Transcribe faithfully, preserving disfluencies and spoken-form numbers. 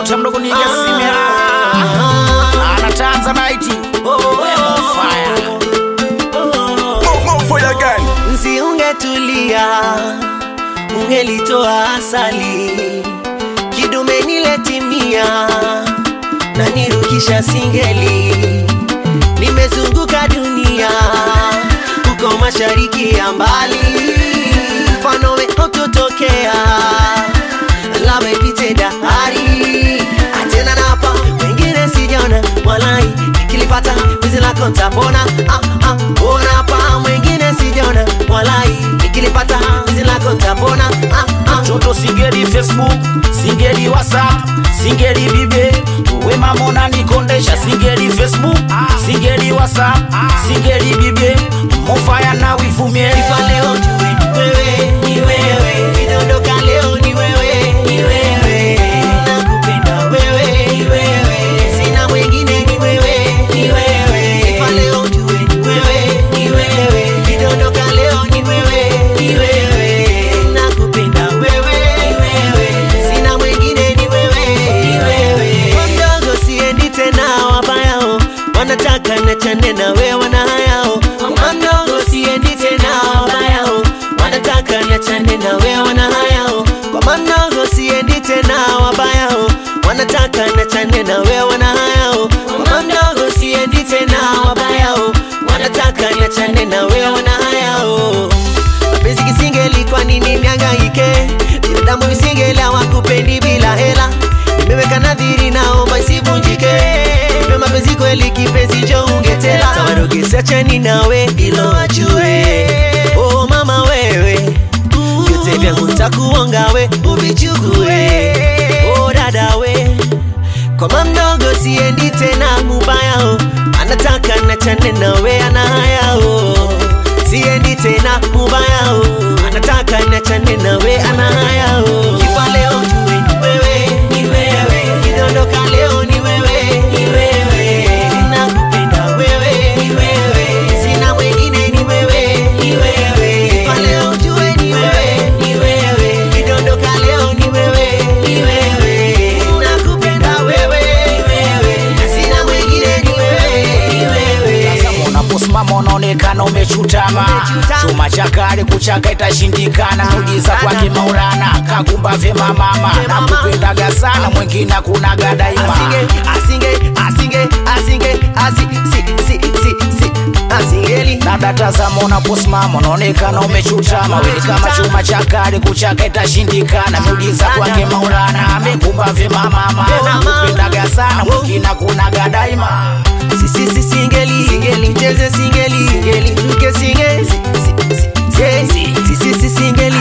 cha mdogo ni Gasimera ana Tanzanite fire for your gang. Nsi ungetulia ungelitoa asali kidume niletimia na nirukisha singeli. Nimezunguka dunia uko mashariki ya mbali, mfano we utotokea lawe pite dahari. Atena napa wengine sijona walai, nikilipata wizi lako ntapona. Ah ah, ona pa wengine sijona walai, nikilipata wizi lako ntapona. Ah ah, toto singeli Facebook, singeli WhatsApp, singeli bibe we mamona nikondesha. Singeli Facebook, singeli WhatsApp, singeli bibe mofaya na wifumie. ifa leo jue wewe ni wewe, nidondoka leo ni wewe ni wewe, nakupenda wewe ni wewe, sina mwingine ni wewe ni wewe. Ifa leo jue ni wewe ni wewe, nidondoka leo ni wewe ni wewe, nakupenda wewe ni wewe, sina mwingine ni wewe ni wewe. Mdogo siendi tena wabaya wanataka na chane na wewe wana hayao. Mdogo siendi tena wabaya wanataka na chane na wewe wana hayao. Kwa mdogo siendi tena wabaya wanataka na chane na wewe wana hayao. Kwa mdogo siendi tena wabaya wanataka na chane na wewe wana hayao. Mapenzi kisingeli kwa nini nihangaike? Binadamu visingeli hawakupendi bila hela. Nimeweka nadhiri naomba isivunjike. Nipe mapenzi kweli kipenzi njoo ungetela. Tawaroge siachani nawe ilo wajue. Oh mama wewe, yote vyangu nitakuonga we uvichukue. Oh dada we, kwa mdogo siendi tena mubaya oh, anataka na chane nawe ana haya oh. Siendi tena mubaya oh, anataka na chane nawe ana haya oh. Kifa leo jue ni wewe ni wewe, kidondoka leo ni wewe ni wewe, nakupenda wewe ni wewe, sina mwingine ni wewe ni wewe. Kifa leo jue ni wewe ni wewe, kidondoka leo ni wewe ni wewe, nakupenda wewe ni wewe, sina mwingine ni wewe ni wewe. Sasa unaposimama unaonekana umechutama, chuma cha kale kuchaka itashindikana. Uliza kwake Maulana kakumba vyema mama, nakupendaga sana mwingine kunaga daima. Asinge asinge asinge asi si si si si asingeli. Dada tazama unaposimama unaonekana umechutama, wewe kama chuma cha kale kuchaka itashindikana. Uliza kwake Maulana amekumba vyema mama, nakupendaga sana mwingine kunaga daima. Si si si singeli singeli cheze singeli singeli ruke singeli si si si si si si singeli